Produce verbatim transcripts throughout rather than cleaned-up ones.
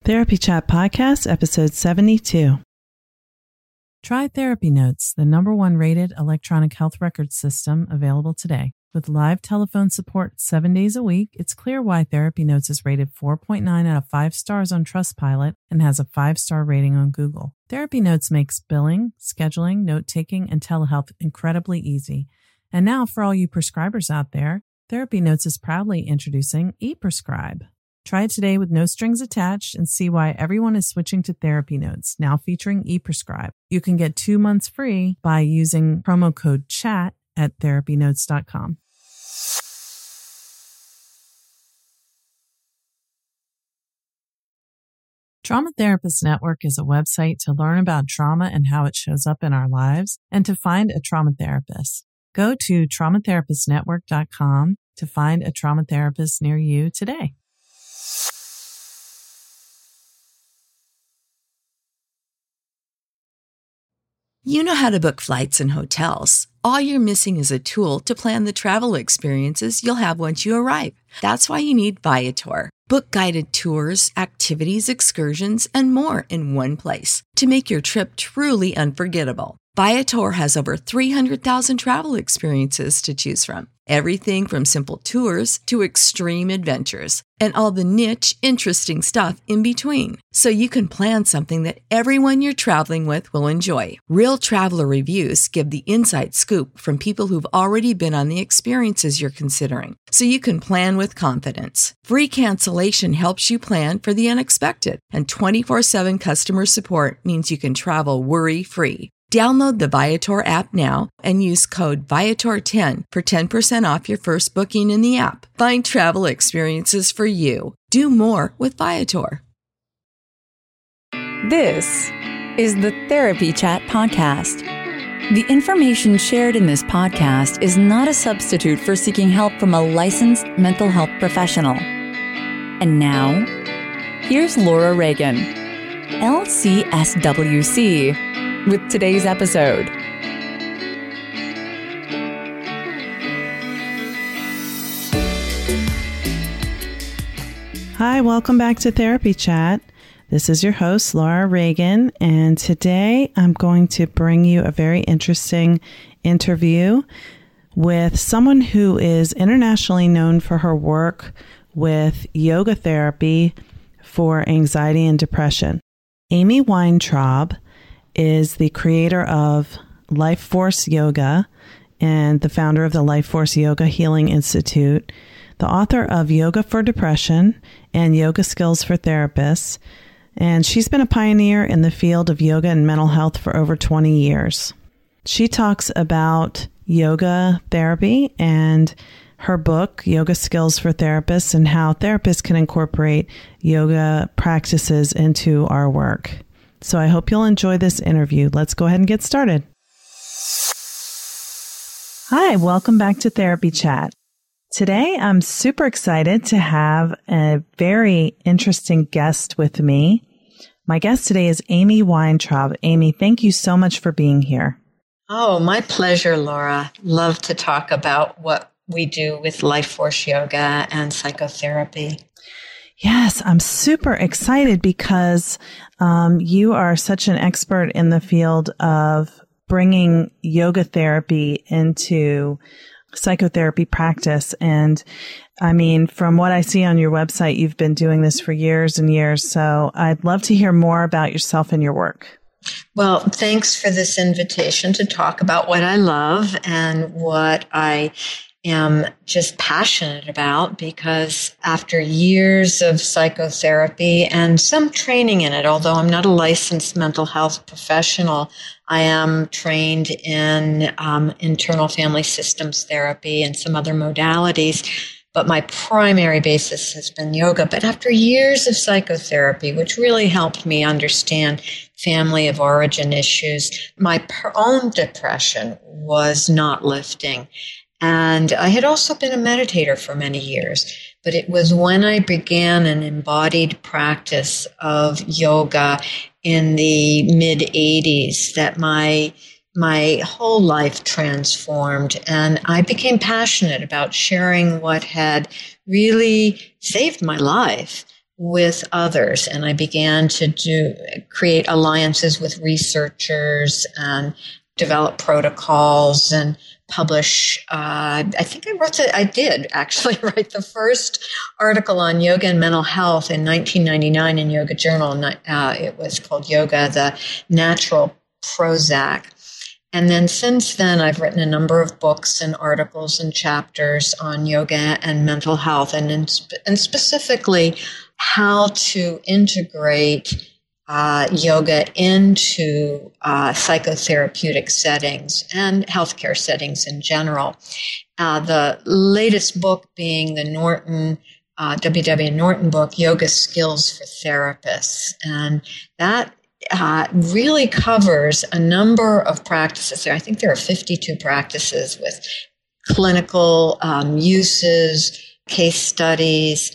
Therapy Chat Podcast, episode seventy-two. Try Therapy Notes, the number one rated electronic health record system available today. With live telephone support seven days a week, it's clear why Therapy Notes is rated four point nine out of five stars on Trustpilot and has a five-star rating on Google. Therapy Notes makes billing, scheduling, note-taking, and telehealth incredibly easy. And now, for all you prescribers out there, Therapy Notes is proudly introducing ePrescribe. Try it today with no strings attached and see why everyone is switching to Therapy Notes, now featuring ePrescribe. You can get two months free by using promo code CHAT at therapy notes dot com. Trauma Therapist Network is a website to learn about trauma and how it shows up in our lives and to find a trauma therapist. Go to trauma therapist network dot com to find a trauma therapist near you today. You know how to book flights and hotels. All you're missing is a tool to plan the travel experiences you'll have once you arrive. That's why you need Viator. Book guided tours, activities, excursions, and more in one place to make your trip truly unforgettable. Viator has over three hundred thousand travel experiences to choose from. Everything from simple tours to extreme adventures and all the niche, interesting stuff in between. So you can plan something that everyone you're traveling with will enjoy. Real traveler reviews give the inside scoop from people who've already been on the experiences you're considering. So you can plan with confidence. Free cancellation helps you plan for the unexpected. And twenty-four seven customer support means you can travel worry-free. Download the Viator app now and use code Viator ten for ten percent off your first booking in the app. Find travel experiences for you. Do more with Viator. This is the Therapy Chat Podcast. The information shared in this podcast is not a substitute for seeking help from a licensed mental health professional. And now, here's Laura Reagan, L C S W C, with today's episode. Hi, welcome back to Therapy Chat. This is your host, Laura Reagan, and today I'm going to bring you a very interesting interview with someone who is internationally known for her work with yoga therapy for anxiety and depression. Amy Weintraub is the creator of Life Force Yoga and the founder of the Life Force Yoga Healing Institute, the author of Yoga for Depression and Yoga Skills for Therapists, and she's been a pioneer in the field of yoga and mental health for over twenty years. She talks about yoga therapy and her book, Yoga Skills for Therapists, and how therapists can incorporate yoga practices into our work. So I hope you'll enjoy this interview. Let's go ahead and get started. Hi, welcome back to Therapy Chat. Today, I'm super excited to have a very interesting guest with me. My guest today is Amy Weintraub. Amy, thank you so much for being here. Oh, my pleasure, Laura. Love to talk about what we do with Life Force Yoga and psychotherapy. Yes, I'm super excited because um, you are such an expert in the field of bringing yoga therapy into psychotherapy practice. And I mean, from what I see on your website, you've been doing this for years and years. So I'd love to hear more about yourself and your work. Well, thanks for this invitation to talk about what I love and what I am just passionate about, because after years of psychotherapy and some training in it, although I'm not a licensed mental health professional, I am trained in um, internal family systems therapy and some other modalities, but my primary basis has been yoga. But after years of psychotherapy, which really helped me understand family of origin issues, my own depression was not lifting. And I had also been a meditator for many years, but it was when I began an embodied practice of yoga in the mid eighties that my my whole life transformed, and I became passionate about sharing what had really saved my life, with others. And I began to do, create alliances with researchers and develop protocols and publish, uh, I think I wrote it, I did actually write the first article on yoga and mental health in nineteen ninety-nine in Yoga Journal. Uh, it was called Yoga, the Natural Prozac. And then since then, I've written a number of books and articles and chapters on yoga and mental health, and, in, and specifically how to integrate uh, yoga into uh, psychotherapeutic settings and healthcare settings in general. Uh, the latest book being the Norton, uh, W W Norton book, Yoga Skills for Therapists. And that Uh, really covers a number of practices. I think there are fifty-two practices with clinical um, uses, case studies,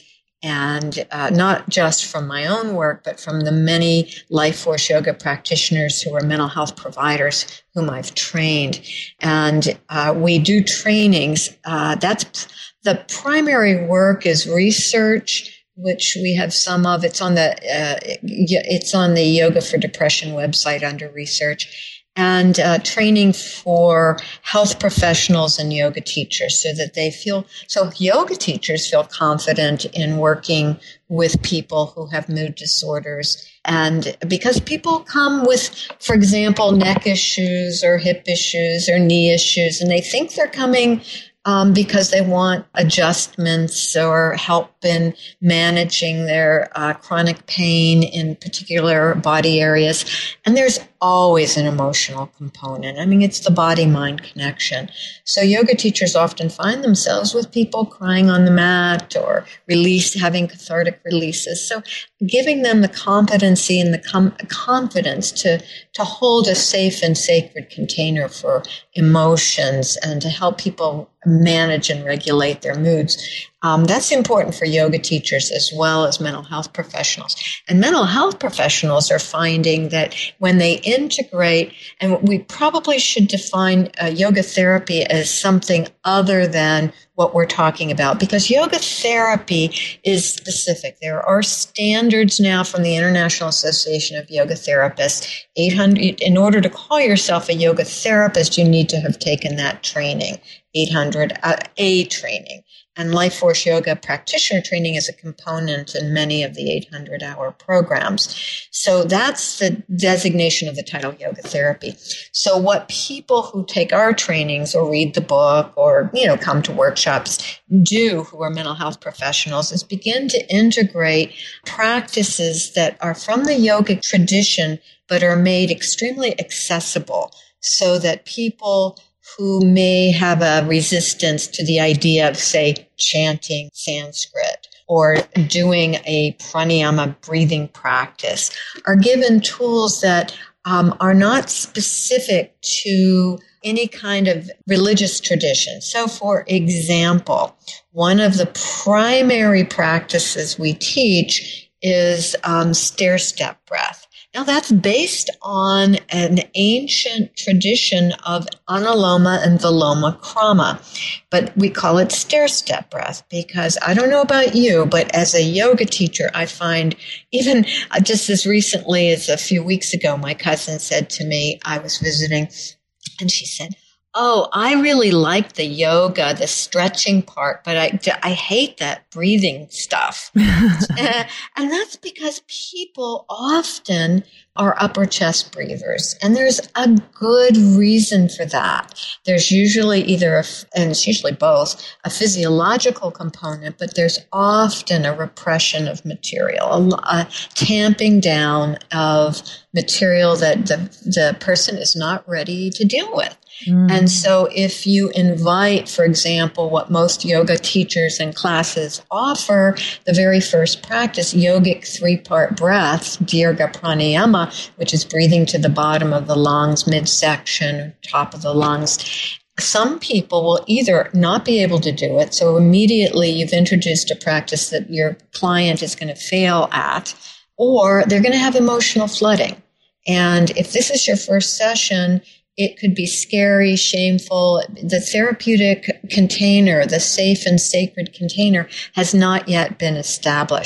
and uh, not just from my own work, but from the many Life Force Yoga practitioners who are mental health providers whom I've trained. And uh, we do trainings. Uh, that's the primary work is research, which we have some of. It's on the uh, it's on the Yoga for Depression website under research, and uh, training for health professionals and yoga teachers, so that they feel so yoga teachers feel confident in working with people who have mood disorders. And because people come with, for example, neck issues or hip issues or knee issues, and they think they're coming Um, because they want adjustments or help in managing their uh, chronic pain in particular body areas. And there's always an emotional component. I mean, it's the body-mind connection. So yoga teachers often find themselves with people crying on the mat or release, having cathartic releases. So giving them the competency and the com- confidence to, to hold a safe and sacred container for emotions and to help people manage and regulate their moods. Um, that's important for yoga teachers as well as mental health professionals. And mental health professionals are finding that when they integrate, and we probably should define uh, yoga therapy as something other than what we're talking about, because yoga therapy is specific. There are standards now from the International Association of Yoga Therapists. eight hundred, in order to call yourself a yoga therapist, you need to have taken that training, eight hundred uh, A training. And Life Force Yoga practitioner training is a component in many of the eight hundred hour programs. So that's the designation of the title yoga therapy. So what people who take our trainings or read the book or, you know, come to workshops do, who are mental health professionals, is begin to integrate practices that are from the yogic tradition, but are made extremely accessible so that people who may have a resistance to the idea of, say, chanting Sanskrit or doing a pranayama breathing practice are given tools that um, are not specific to any kind of religious tradition. So, for example, one of the primary practices we teach is um, stair-step breath. Now, that's based on an ancient tradition of Anuloma and Viloma Krama, but we call it stair-step breath because I don't know about you, but as a yoga teacher, I find even just as recently as a few weeks ago, my cousin said to me, I was visiting, and she said, oh, I really like the yoga, the stretching part, but I, I hate that breathing stuff. uh, and that's because people often are upper chest breathers. And there's a good reason for that. There's usually either, a, and it's usually both, a physiological component, but there's often a repression of material, a, a tamping down of material that the, the person is not ready to deal with. Mm. And so if you invite, for example, what most yoga teachers and classes offer, the very first practice, yogic three-part breath, Dirga Pranayama, which is breathing to the bottom of the lungs, midsection, top of the lungs, some people will either not be able to do it, so immediately you've introduced a practice that your client is going to fail at, or they're going to have emotional flooding. And if this is your first session, it could be scary, shameful. The therapeutic container, the safe and sacred container, has not yet been established.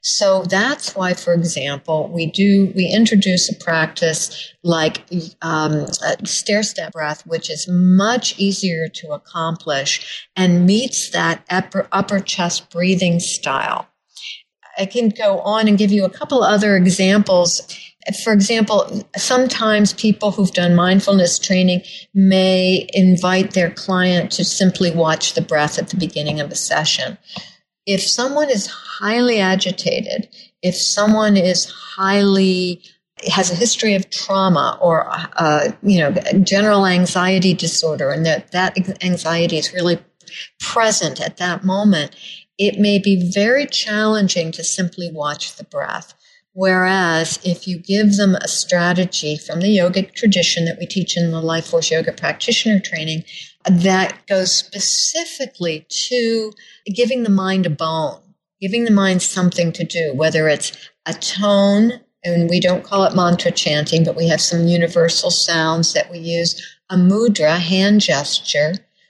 So that's why, for example, we do, we introduce a practice like um, a stair-step breath, which is much easier to accomplish and meets that upper, upper chest breathing style. I can go on and give you a couple other examples. For example, sometimes people who've done mindfulness training may invite their client to simply watch the breath at the beginning of a session. If someone is highly agitated, if someone is highly, has a history of trauma or, uh, you know, general anxiety disorder, and that, that anxiety is really present at that moment, it may be very challenging to simply watch the breath. Whereas if you give them a strategy from the yogic tradition that we teach in the Life Force Yoga practitioner training that goes specifically to giving the mind a bone, giving the mind something to do, whether it's a tone, and we don't call it mantra chanting, but we have some universal sounds that we use, a mudra, hand gesture,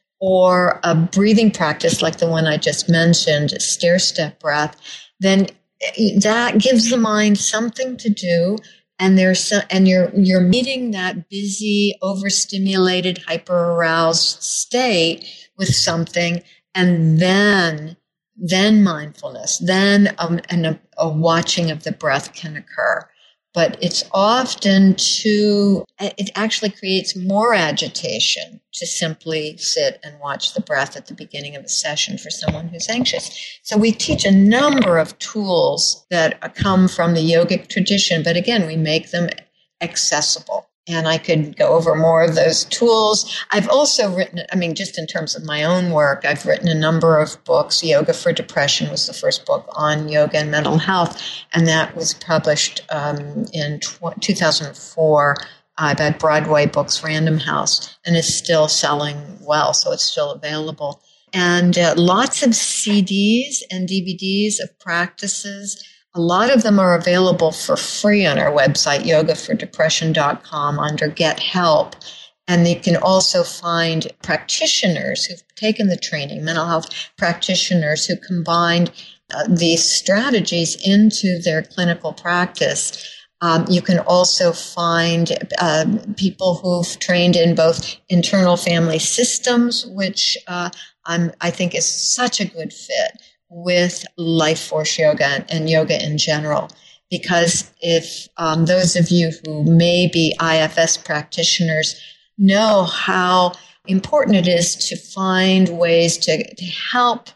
or a breathing practice like the one I just mentioned, a stair-step breath, then that gives the mind something to do, and there's some, and you're you're meeting that busy, overstimulated, hyper-aroused state with something, and then then mindfulness, then um, and a, a watching of the breath can occur. But it's often too, it actually creates more agitation to simply sit and watch the breath at the beginning of a session for someone who's anxious. So we teach a number of tools that come from the yogic tradition, but again, we make them accessible. And I could go over more of those tools. I've also written, I mean, just in terms of my own work, I've written a number of books. Yoga for Depression was the first book on yoga and mental health, and that was published um, in two thousand four uh, by Broadway Books Random House, and is still selling well, so it's still available. And uh, lots of C Ds and D V Ds of practices. A lot of them are available for free on our website, yoga for depression dot com, under Get Help. And you can also find practitioners who've taken the training, mental health practitioners who combined uh, these strategies into their clinical practice. Um, you can also find uh, people who've trained in both internal family systems, which uh, I'm, I think is such a good fit with Life Force Yoga and yoga in general. Because if um, those of you who may be I F S practitioners know how important it is to find ways to, to help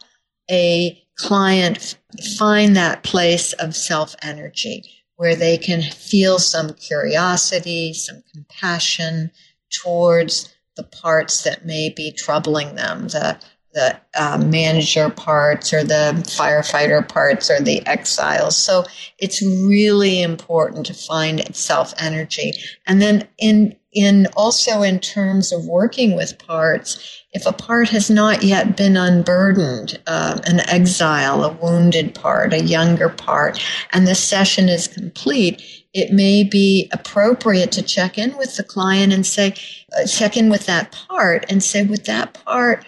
a client find that place of self-energy where they can feel some curiosity, some compassion towards the parts that may be troubling them, the the uh, manager parts or the firefighter parts or the exiles. So it's really important to find self-energy. And then in in also in terms of working with parts, if a part has not yet been unburdened, uh, an exile, a wounded part, a younger part, and the session is complete, it may be appropriate to check in with the client and say, uh, check in with that part and say, with that part,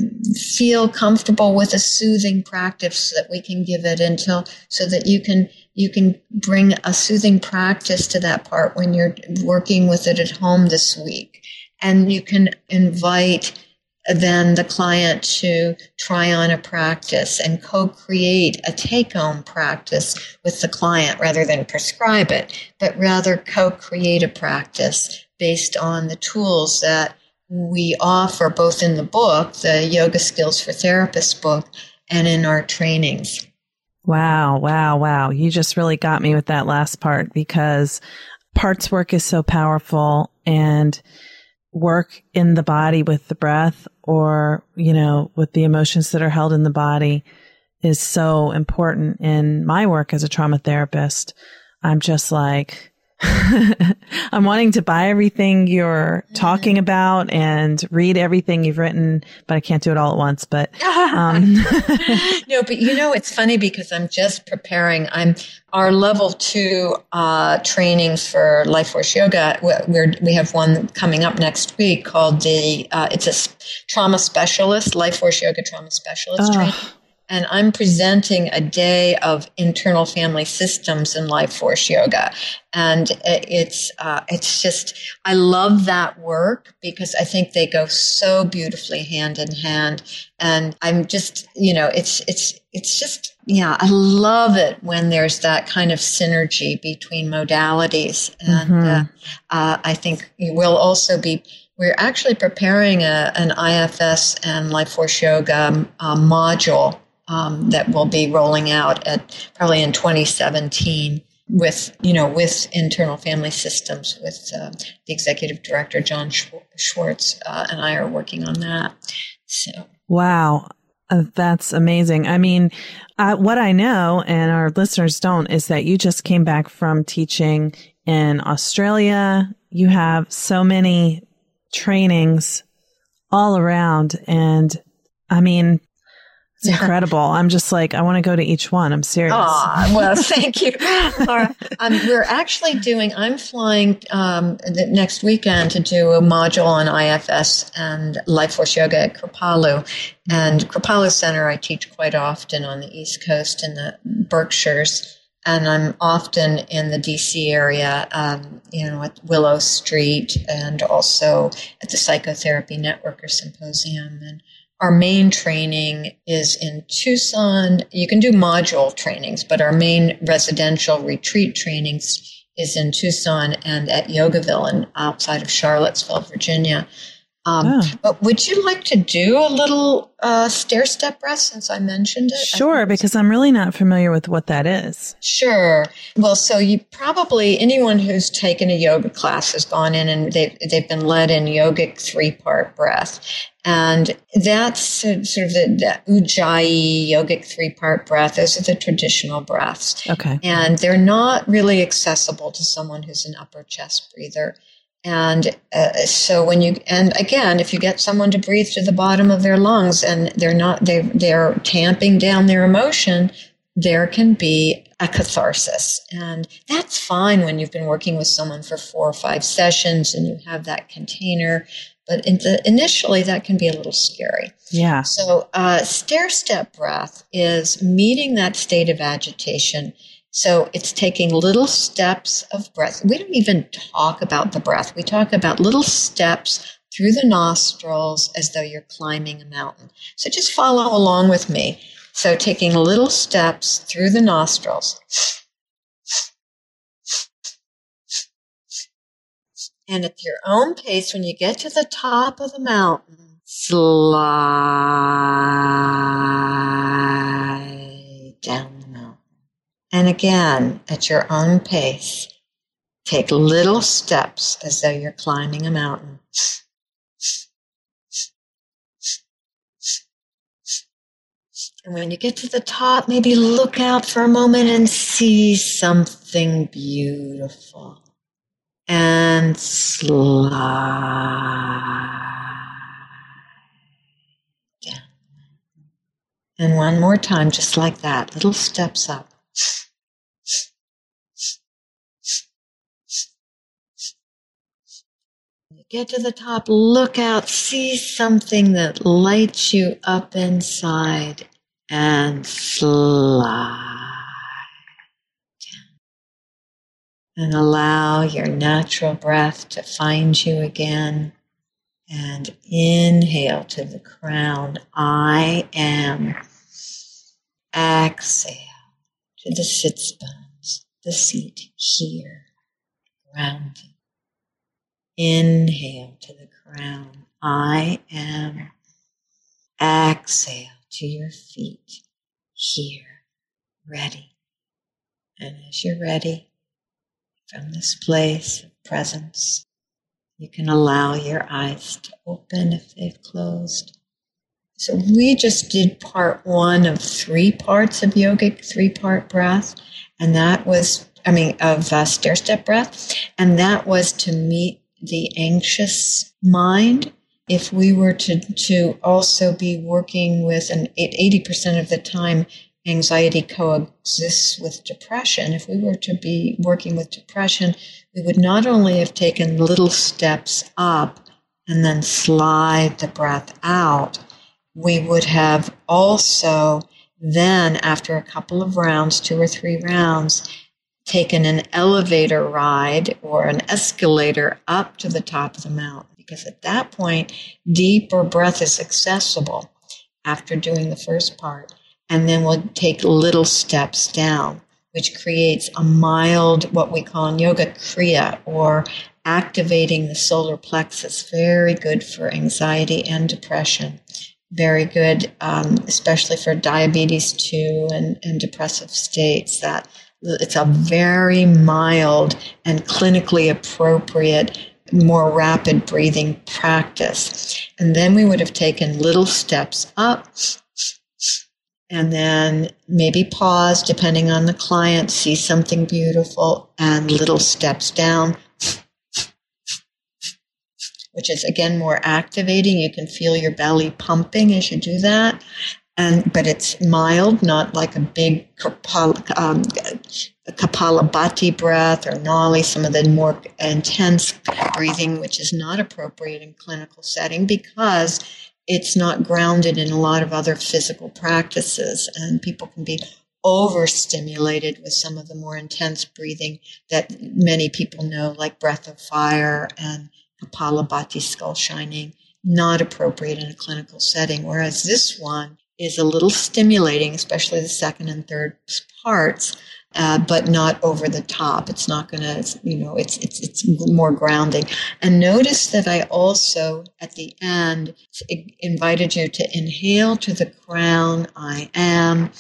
feel comfortable with a soothing practice so that we can give it until, so that you can, you can bring a soothing practice to that part when you're working with it at home this week. And you can invite then the client to try on a practice and co-create a take-home practice with the client rather than prescribe it, but rather co-create a practice based on the tools that we offer both in the book, the Yoga Skills for Therapists book, and in our trainings. Wow, wow, wow. You just really got me with that last part, because parts work is so powerful, and work in the body with the breath, or, you know, with the emotions that are held in the body, is so important. In my work as a trauma therapist, I'm just like, I'm wanting to buy everything you're talking about and read everything you've written, but I can't do it all at once. But um. No, but you know, it's funny because I'm just preparing. I'm our level two uh, trainings for Life Force Yoga. We're, we have one coming up next week called the. Uh, it's a trauma specialist, Life Force Yoga trauma specialist oh. training. and I'm presenting a day of internal family systems in Life Force Yoga. And it's, uh, it's just, I love that work because I think they go so beautifully hand in hand. And I'm just, you know, it's, it's, it's just, yeah, I love it when there's that kind of synergy between modalities. And, mm-hmm. uh, uh, I think you will also be, we're actually preparing a, an I F S and Life Force Yoga uh, module um, that will be rolling out at probably in twenty seventeen with, you know, with internal family systems with uh, the executive director, John Schwartz, uh, and I are working on that. So, wow. Uh, that's amazing. I mean, uh, what I know and our listeners don't is that you just came back from teaching in Australia. You have so many trainings all around. And I mean, it's incredible. I'm just like, I want to go to each one. I'm serious. Oh, well, thank you, Laura. Um, we're actually doing, I'm flying um, the next weekend to do a module on I F S and Life Force Yoga at Kripalu. And Kripalu Center, I teach quite often on the East Coast in the Berkshires. And I'm often in the D C area, um, you know, at Willow Street and also at the Psychotherapy Networker Symposium. And our main training is in Tucson. You can do module trainings, but our main residential retreat trainings is in Tucson and at Yogaville and outside of Charlottesville, Virginia. Um, oh. But would you like to do a little uh, stair-step breath since I mentioned it? Sure, because I'm really not familiar with what that is. Sure. Well, so you probably, anyone who's taken a yoga class has gone in and they've, they've been led in yogic three-part breath. And that's sort of the, the Ujjayi yogic three-part breath. Those are the traditional breaths. Okay. And they're not really accessible to someone who's an upper chest breather. And uh, so when you, and again, if you get someone to breathe to the bottom of their lungs and they're not, they, they're tamping down their emotion, there can be a catharsis. And that's fine when you've been working with someone for four or five sessions and you have that container. But in the, initially, that can be a little scary. Yeah. So uh, stair-step breath is meeting that state of agitation. So it's taking little steps of breath. We don't even talk about the breath. We talk about little steps through the nostrils as though you're climbing a mountain. So just follow along with me. So taking little steps through the nostrils. And at your own pace, when you get to the top of the mountain, slide down the mountain. And again, at your own pace, take little steps as though you're climbing a mountain. And when you get to the top, maybe look out for a moment and see something beautiful. And slide down. And one more time, just like that, little steps up. You get to the top, look out, see something that lights you up inside, and slide down. And allow your natural breath to find you again. And inhale to the crown. I am. Exhale to the sits bones, the seat here, grounded. Inhale to the crown. I am. Exhale to your feet here, ready. And as you're ready, from this place of presence, you can allow your eyes to open if they've closed. So we just did part one of three parts of yogic three-part breath, and that was, I mean, of uh, stair-step breath, and that was to meet the anxious mind. If we were to, to also be working with, and eighty percent of the time, anxiety coexists with depression. If we were to be working with depression, we would not only have taken little steps up and then slide the breath out, we would have also Then after a couple of rounds, two or three rounds, taken an elevator ride or an escalator up to the top of the mountain, because at that point, deeper breath is accessible after doing the first part. And then we'll take little steps down, which creates a mild, what we call in yoga, kriya, or activating the solar plexus. Very good for anxiety and depression. Very good, um, especially for diabetes two and, and depressive states. That it's a very mild and clinically appropriate, more rapid breathing practice. And then we would have taken little steps up, and then maybe pause, depending on the client, see something beautiful, and little steps down, which is, again, more activating. You can feel your belly pumping as you do that. And, but it's mild, not like a big Kapala, um, Kapalabhati breath or Nali, some of the more intense breathing, which is not appropriate in clinical setting because it's not grounded in a lot of other physical practices, and people can be overstimulated with some of the more intense breathing that many people know, like breath of fire and Kapalabhati, skull shining, not appropriate in a clinical setting. Whereas this one is a little stimulating, especially the second and third parts, uh, but not over the top. It's not going to, you know, it's it's it's more grounding. And notice that I also, at the end, invited you to inhale to the crown, I am,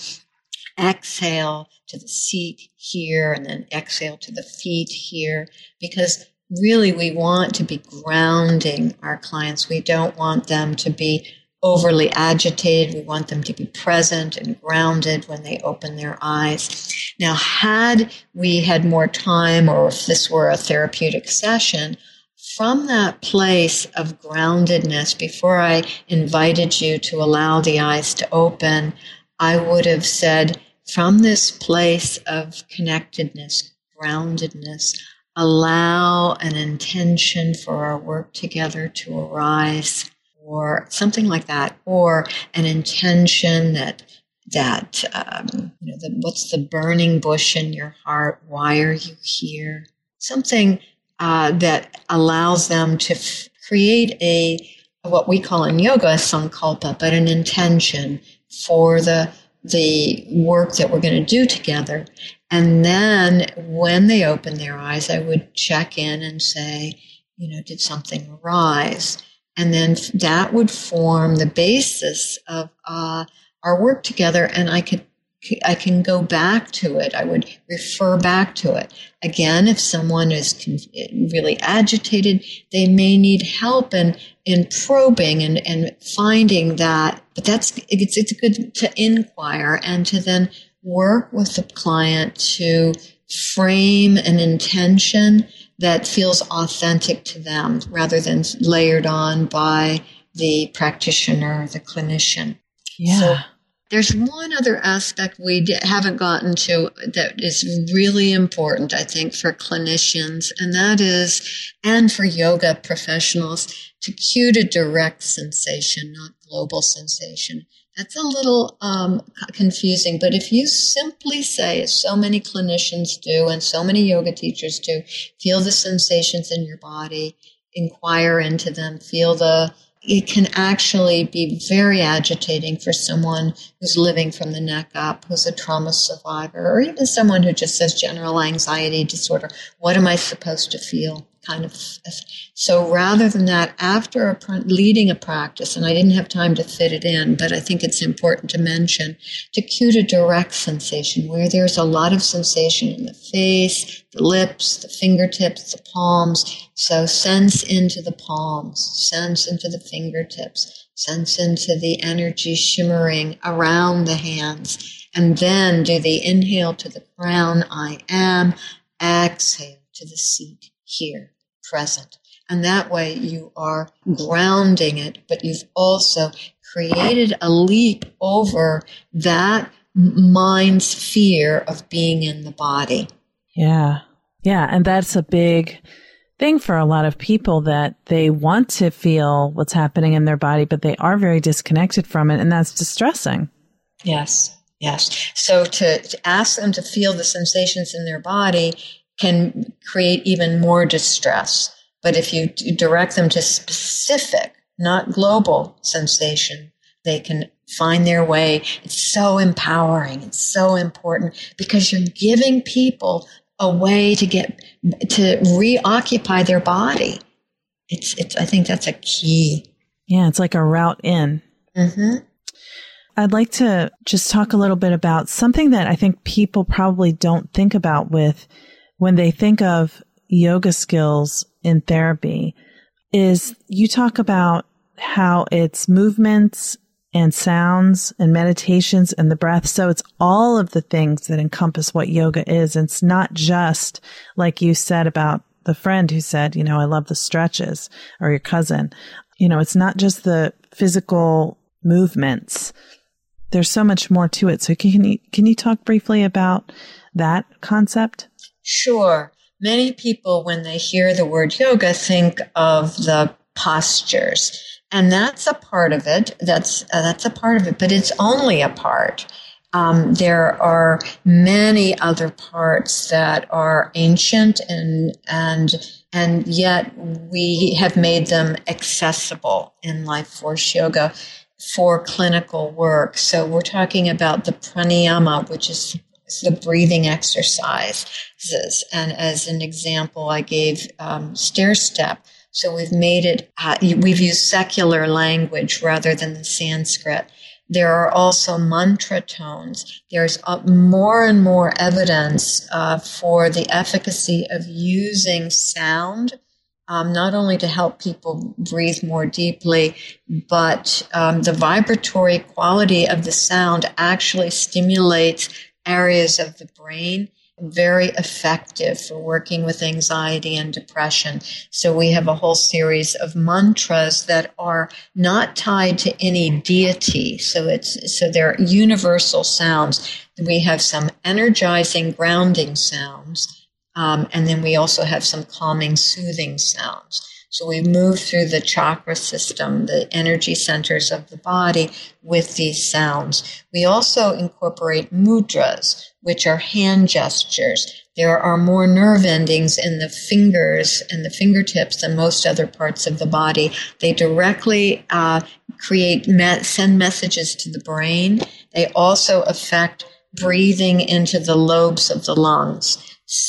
exhale to the seat here, and then exhale to the feet here, because really we want to be grounding our clients. We don't want them to be overly agitated. We want them to be present and grounded when they open their eyes. Now, had we had more time, or if this were a therapeutic session, from that place of groundedness, before I invited you to allow the eyes to open, I would have said, from this place of connectedness, groundedness, allow an intention for our work together to arise, or something like that, or an intention that that um, you know, the, what's the burning bush in your heart? Why are you here? Something uh, that allows them to f- create a what we call in yoga a sankalpa, but an intention for the the work that we're going to do together. And then when they open their eyes, I would check in and say, you know, did something arise? And then that would form the basis of uh, our work together. And I could, I can go back to it. I would refer back to it. Again, if someone is really agitated, they may need help in, in probing and, and finding that. But that's, it's, it's good to inquire and to then work with the client to frame an intention that feels authentic to them rather than layered on by the practitioner, the clinician. Yeah. So there's one other aspect we haven't gotten to that is really important, I think, for clinicians, and that is, and for yoga professionals, to cue to direct sensation, not global sensation. That's a little um, confusing, but if you simply say, as so many clinicians do and so many yoga teachers do, feel the sensations in your body, inquire into them, feel the, it can actually be very agitating for someone who's living from the neck up, who's a trauma survivor, or even someone who just says general anxiety disorder. What am I supposed to feel? Kind of. So rather than that, after a, leading a practice, and I didn't have time to fit it in, but I think it's important to mention, to cue to direct sensation, where there's a lot of sensation in the face, the lips, the fingertips, the palms. So sense into the palms, sense into the fingertips, sense into the energy shimmering around the hands, and then do the inhale to the crown, I am, exhale to the seat. Here, present. And that way you are grounding it, but you've also created a leap over that mind's fear of being in the body. Yeah. Yeah. And that's a big thing for a lot of people, that they want to feel what's happening in their body, but they are very disconnected from it. And that's distressing. Yes. Yes. So to, to ask them to feel the sensations in their body can create even more distress. But if you direct them to specific, not global sensation, they can find their way. It's so empowering. It's so important because you're giving people a way to get, to reoccupy their body. It's, it's, I think that's a key. Yeah. It's like a route in. Mm-hmm. I'd like to just talk a little bit about something that I think people probably don't think about with when they think of yoga skills in therapy is you talk about how it's movements and sounds and meditations and the breath. So it's all of the things that encompass what yoga is. And it's not just like you said about the friend who said, you know, I love the stretches, or your cousin. You know, it's not just the physical movements. There's so much more to it. So can you, can you talk briefly about that concept? Sure. Many people, when they hear the word yoga, think of the postures. And that's a part of it. That's, uh, that's a part of it, but it's only a part. Um, there are many other parts that are ancient and, and, and yet we have made them accessible in Life Force Yoga for clinical work. So we're talking about the pranayama, which is the breathing exercises. And as an example, I gave um, stair step. So we've made it, uh, we've used secular language rather than the Sanskrit. There are also mantra tones. There's uh, more and more evidence uh, for the efficacy of using sound, um, not only to help people breathe more deeply, but um, the vibratory quality of the sound actually stimulates areas of the brain, very effective for working with anxiety and depression. So we have a whole series of mantras that are not tied to any deity. So it's, so they're universal sounds. We have some energizing, grounding sounds. Um, and then we also have some calming, soothing sounds. So we move through the chakra system, the energy centers of the body, with these sounds. We also incorporate mudras, which are hand gestures. There are more nerve endings in the fingers and the fingertips than most other parts of the body. They directly uh, create, me- send messages to the brain. They also affect breathing into the lobes of the lungs.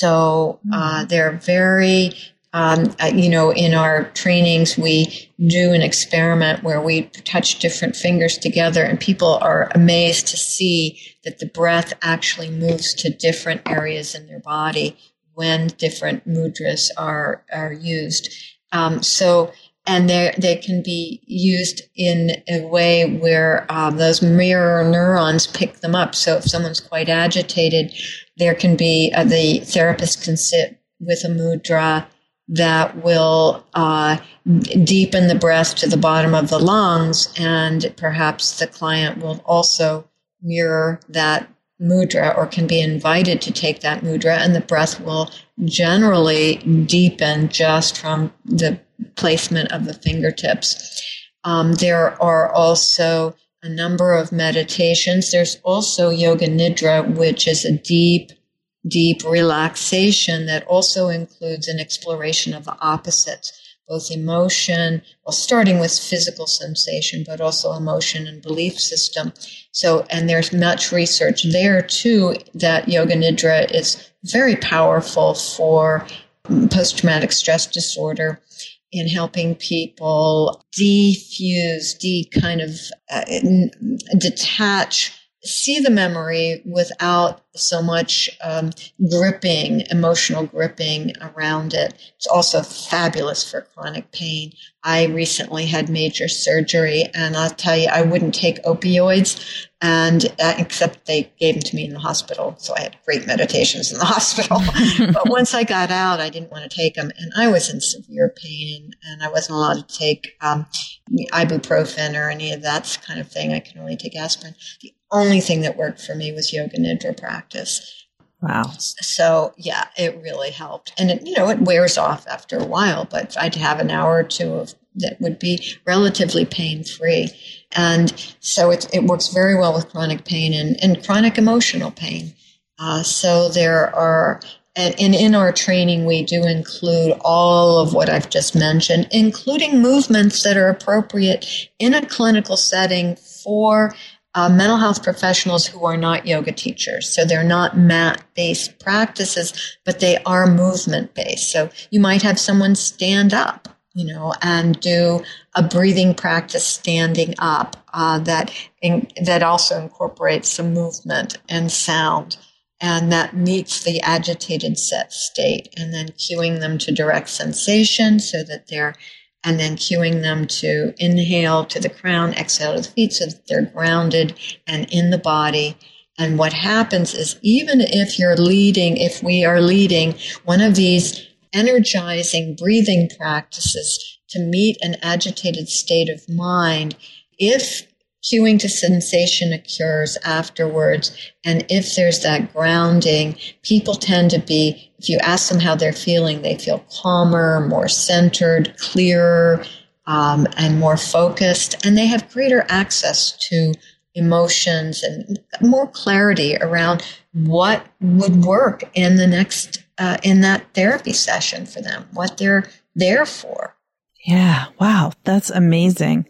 So uh, they're very... Um, uh, you know, in our trainings, we do an experiment where we touch different fingers together, and people are amazed to see that the breath actually moves to different areas in their body when different mudras are are used. Um, so, and they they can be used in a way where uh, those mirror neurons pick them up. So, if someone's quite agitated, there can be uh, the therapist can sit with a mudra that will uh, deepen the breath to the bottom of the lungs, and perhaps the client will also mirror that mudra or can be invited to take that mudra, and the breath will generally deepen just from the placement of the fingertips. Um, there are also a number of meditations. There's also Yoga Nidra, which is a deep deep relaxation that also includes an exploration of the opposites, both emotion, well, starting with physical sensation, but also emotion and belief system. So, and there's much research there too that Yoga Nidra is very powerful for post-traumatic stress disorder in helping people defuse, de kind of uh, detach, see the memory without so much um, gripping, emotional gripping around it. It's also fabulous for chronic pain. I recently had major surgery, and I'll tell you, I wouldn't take opioids, and uh, except they gave them to me in the hospital. So I had great meditations in the hospital. But once I got out, I didn't want to take them, and I was in severe pain, and, and I wasn't allowed to take um, ibuprofen or any of that kind of thing. I can only take aspirin. The only thing that worked for me was Yoga Nidra practice. Wow. So yeah, it really helped. And it, you know, it wears off after a while, but I'd have an hour or two of that would be relatively pain-free. And so it, it works very well with chronic pain and, and chronic emotional pain. Uh, so there are, and, and in our training, we do include all of what I've just mentioned, including movements that are appropriate in a clinical setting for uh, mental health professionals who are not yoga teachers. So they're not mat-based practices, but they are movement-based. So you might have someone stand up, you know, and do a breathing practice standing up uh, that in, that also incorporates some movement and sound. And that meets the agitated set state, and then cueing them to direct sensation so that they're, and then cueing them to inhale to the crown, exhale to the feet so that they're grounded and in the body. And what happens is, even if you're leading, if we are leading one of these energizing breathing practices to meet an agitated state of mind, if cueing to sensation occurs afterwards, and if there's that grounding, people tend to be, if you ask them how they're feeling, they feel calmer, more centered, clearer, um, and more focused, and they have greater access to emotions and more clarity around what would work in the next, uh, in that therapy session for them, what they're there for. Yeah. Wow. That's amazing.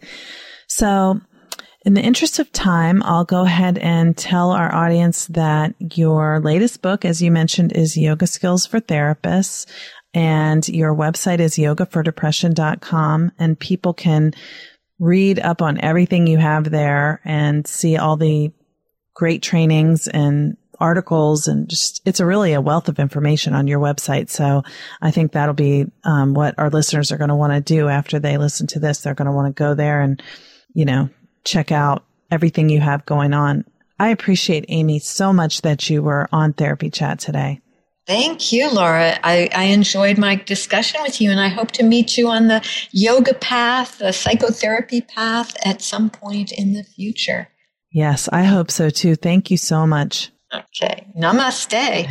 So, in the interest of time, I'll go ahead and tell our audience that your latest book, as you mentioned, is Yoga Skills for Therapists, and your website is yoga for depression dot com, and people can read up on everything you have there and see all the great trainings and articles, and just, it's a really a wealth of information on your website. So I think that'll be um, what our listeners are going to want to do after they listen to this. They're going to want to go there and, you know, check out everything you have going on. I appreciate, Amy, so much that you were on Therapy Chat today. Thank you, Laura. I, I enjoyed my discussion with you, and I hope to meet you on the yoga path, the psychotherapy path at some point in the future. Yes, I hope so too. Thank you so much. Okay. Namaste.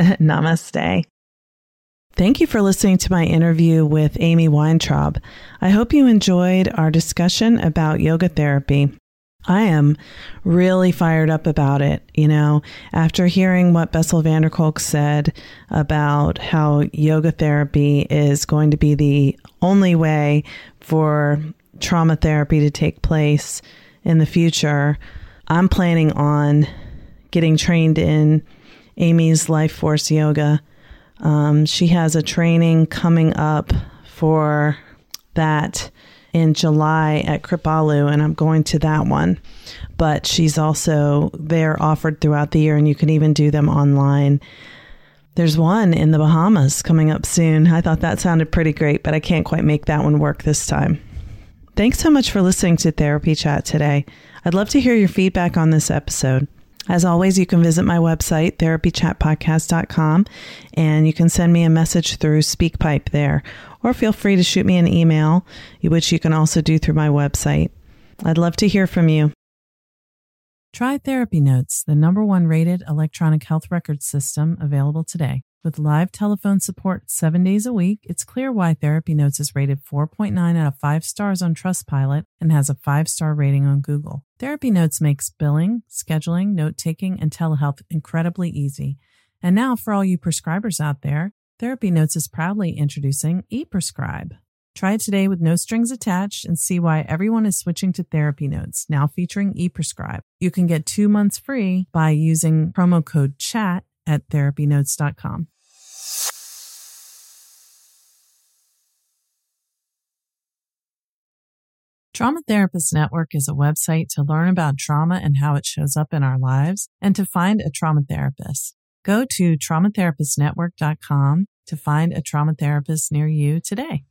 Namaste. Thank you for listening to my interview with Amy Weintraub. I hope you enjoyed our discussion about yoga therapy. I am really fired up about it. You know, after hearing what Bessel van der Kolk said about how yoga therapy is going to be the only way for trauma therapy to take place in the future, I'm planning on getting trained in Amy's Life Force Yoga. Um, she has a training coming up for that in July at Kripalu, and I'm going to that one. But she's also, they're offered throughout the year, and you can even do them online. There's one in the Bahamas coming up soon. I thought that sounded pretty great, but I can't quite make that one work this time. Thanks so much for listening to Therapy Chat today. I'd love to hear your feedback on this episode. As always, you can visit my website, therapy chat podcast dot com, and you can send me a message through SpeakPipe there, or feel free to shoot me an email, which you can also do through my website. I'd love to hear from you. Try Therapy Notes, the number one rated electronic health record system available today. With live telephone support seven days a week, it's clear why Therapy Notes is rated four point nine out of five stars on Trustpilot and has a five-star rating on Google. Therapy Notes makes billing, scheduling, note-taking, and telehealth incredibly easy. And now, for all you prescribers out there, Therapy Notes is proudly introducing ePrescribe. Try it today with no strings attached and see why everyone is switching to Therapy Notes, now featuring ePrescribe. You can get two months free by using promo code CHAT at therapy notes dot com. Trauma Therapist Network is a website to learn about trauma and how it shows up in our lives, and to find a trauma therapist. Go to trauma therapist network dot com to find a trauma therapist near you today.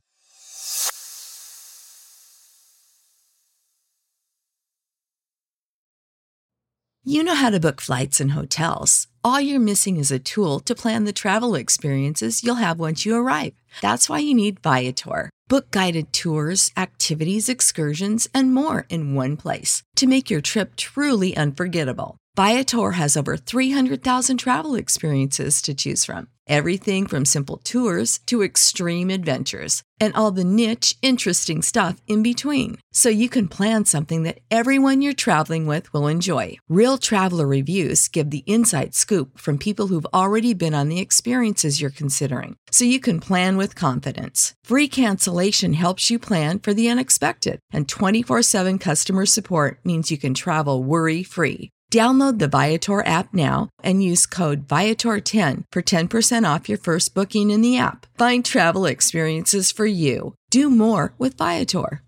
You know how to book flights and hotels. All you're missing is a tool to plan the travel experiences you'll have once you arrive. That's why you need Viator. Book guided tours, activities, excursions, and more in one place to make your trip truly unforgettable. Viator has over three hundred thousand travel experiences to choose from. Everything from simple tours to extreme adventures and all the niche, interesting stuff in between. So you can plan something that everyone you're traveling with will enjoy. Real traveler reviews give the inside scoop from people who've already been on the experiences you're considering. So you can plan with confidence. Free cancellation helps you plan for the unexpected. And twenty-four seven customer support means you can travel worry-free. Download the Viator app now and use code Viator ten for ten percent off your first booking in the app. Find travel experiences for you. Do more with Viator.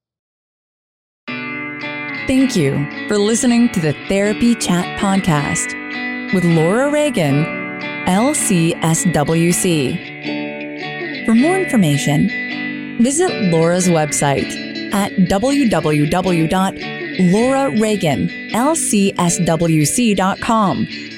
Thank you for listening to the Therapy Chat Podcast with Laura Reagan, L C S W C. For more information, visit Laura's website at w w w dot laura reagan l c s w c dot com